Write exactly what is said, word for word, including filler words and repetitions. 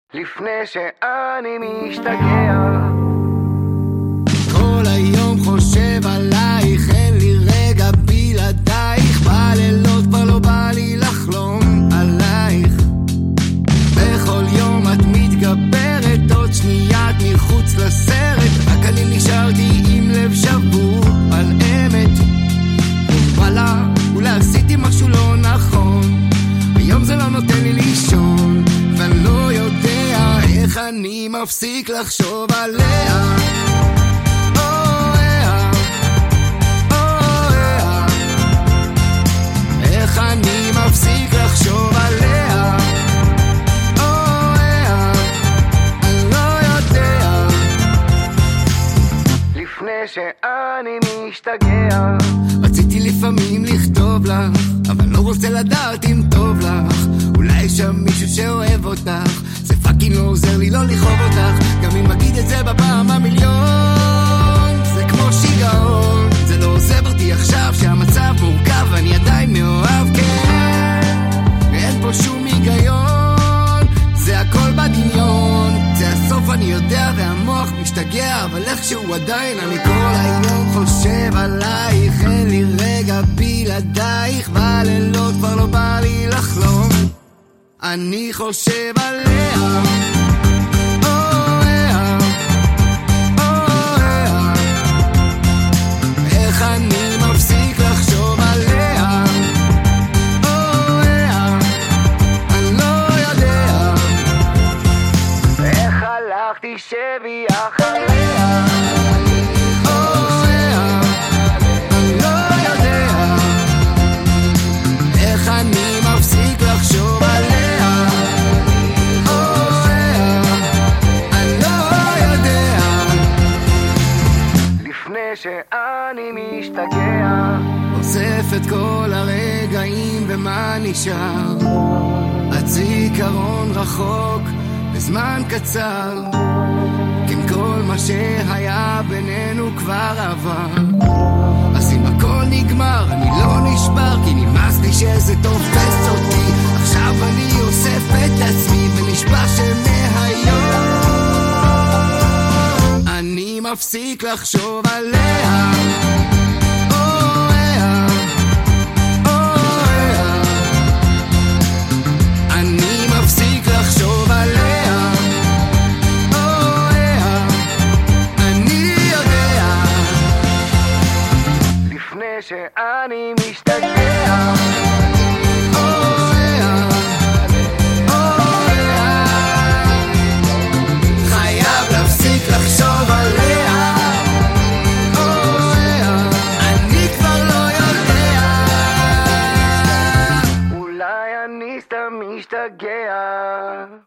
לפני שאני משתגע. כל היום חושב עלייך, אין לי רגע בלעדייך, בלילות כבר לא בא לי לחלום עלייך. בכל יום את מתגברת, עוד שנייה את מחוץ לסרט, רק אני נשארתי עם לב שבור על אמת. וואלה, אולי עשיתי משהו לא נכון, היום זה לא נותן לי לישון, ואני לא יודע איך אני מפסיק לחשוב עליה. איך אני מפסיק לחשוב עליה. אני לא יודע. לפני שאני משתגע. רציתי לפעמים לכתוב לך, אבל לא רוצה לדעת אם טוב לך. אולי יש שם מישהו שאוהב אותך, זה פאקינג לא עוזר לי לא לכאוב אותך, גם אם אגיד את זה בפעם המיליון. זה כמו שיגעון, זה לא עוזב אותי עכשיו שהמצב מורכב ואני עדיין מאוהב, כן, ואין פה שום היגיון, זה הכל בדמיון, זה הסוף אני יודע והמוח משתגע, אבל איכשהו עדיין אני כל היום חושב עלייך, אין לי רגע בלעדייך, בלילות כבר לא בא לי לחלום, אני חושב עליה. איך אני מפסיק לחשוב עליה. אני לא יודע. איך הלכתי שבי אחריה. אני לא יודע. איך אני מפסיק לחשוב עליה. אני לא יודע. לפני שאני משתגע. אוסף את כל הרגעים ומה נשאר, הזיכרון רחוק בזמן קצר, כן כל מה שהיה בינינו כבר עבר, אז אם הכל נגמר אני לא נשבר, כי נמאס לי שזה תופס אותי, עכשיו אני אוסף את עצמי ונשבע שמהיום אני מפסיק לחשוב עליה. שאני משתגע. חייב להפסיק לחשוב עליה. אני כבר לא יודע. אולי אני סתם משתגע.